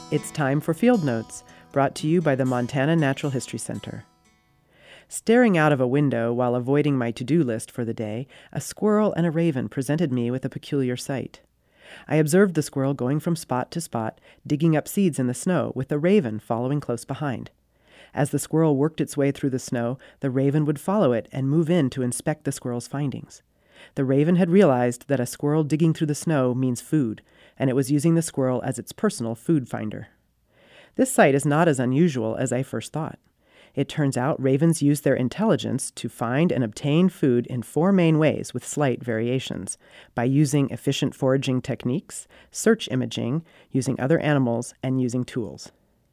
It's time for Field Notes, brought to you by the Montana Natural History Center. Staring out of a window while avoiding my to-do list for the day, a squirrel and a raven presented me with a peculiar sight. I observed the squirrel going from spot to spot, digging up seeds in the snow, with the raven following close behind. As the squirrel worked its way through the snow, the raven would follow it and move in to inspect the squirrel's findings. The raven had realized that a squirrel digging through the snow means food, and it was using the squirrel as its personal food finder. This sight is not as unusual as I first thought. It turns out ravens use their intelligence to find and obtain food in 4 main ways with slight variations: by using efficient foraging techniques, search imaging, using other animals, and using tools.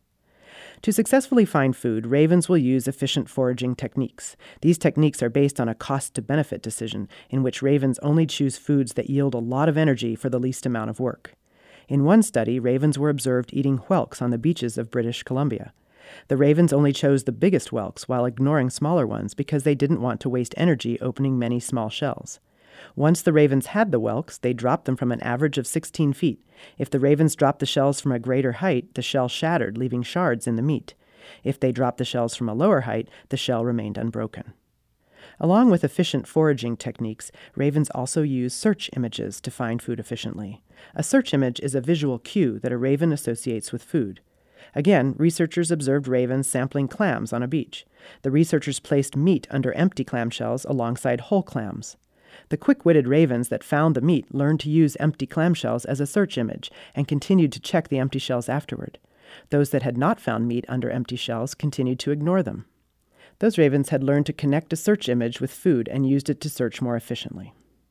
To successfully find food, ravens will use efficient foraging techniques. These techniques are based on a cost-to-benefit decision, in which ravens only choose foods that yield a lot of energy for the least amount of work. In one study, ravens were observed eating whelks on the beaches of British Columbia. The ravens only chose the biggest whelks while ignoring smaller ones because they didn't want to waste energy opening many small shells. Once the ravens had the whelks, they dropped them from an average of 16 feet. If the ravens dropped the shells from a greater height, the shell shattered, leaving shards in the meat. If they dropped the shells from a lower height, the shell remained unbroken. Along with efficient foraging techniques, ravens also use search images to find food efficiently. A search image is a visual cue that a raven associates with food. Again, researchers observed ravens sampling clams on a beach. The researchers placed meat under empty clamshells alongside whole clams. The quick-witted ravens that found the meat learned to use empty clamshells as a search image and continued to check the empty shells afterward. Those that had not found meat under empty shells continued to ignore them. Those ravens had learned to connect a search image with food and used it to search more efficiently.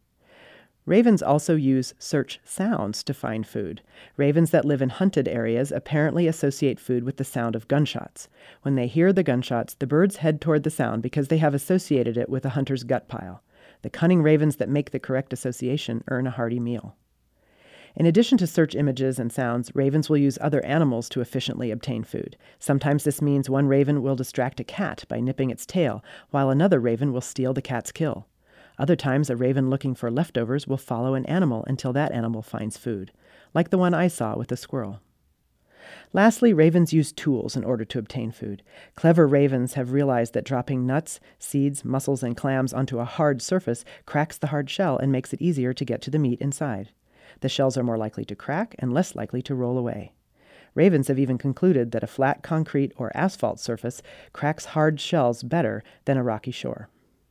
Ravens also use search sounds to find food. Ravens that live in hunted areas apparently associate food with the sound of gunshots. When they hear the gunshots, the birds head toward the sound because they have associated it with a hunter's gut pile. The cunning ravens that make the correct association earn a hearty meal. In addition to search images and sounds, ravens will use other animals to efficiently obtain food. Sometimes this means one raven will distract a cat by nipping its tail, while another raven will steal the cat's kill. Other times, a raven looking for leftovers will follow an animal until that animal finds food, like the one I saw with the squirrel. Lastly, ravens use tools in order to obtain food. Clever ravens have realized that dropping nuts, seeds, mussels, and clams onto a hard surface cracks the hard shell and makes it easier to get to the meat inside. The shells are more likely to crack and less likely to roll away. Ravens have even concluded that a flat concrete or asphalt surface cracks hard shells better than a rocky shore.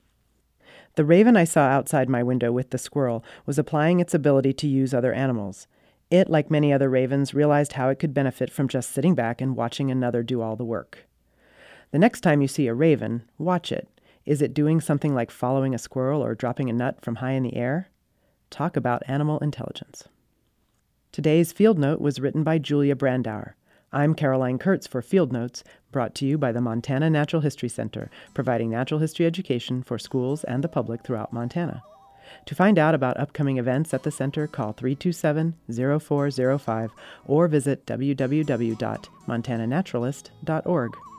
The raven I saw outside my window with the squirrel was applying its ability to use other animals. It, like many other ravens, realized how it could benefit from just sitting back and watching another do all the work. The next time you see a raven, watch it. Is it doing something like following a squirrel or dropping a nut from high in the air? Talk about animal intelligence. Today's Field Note was written by Julia Brandauer. I'm Caroline Kurtz for Field Notes, brought to you by the Montana Natural History Center, providing natural history education for schools and the public throughout Montana. To find out about upcoming events at the center, call 327-0405 or visit www.montananaturalist.org.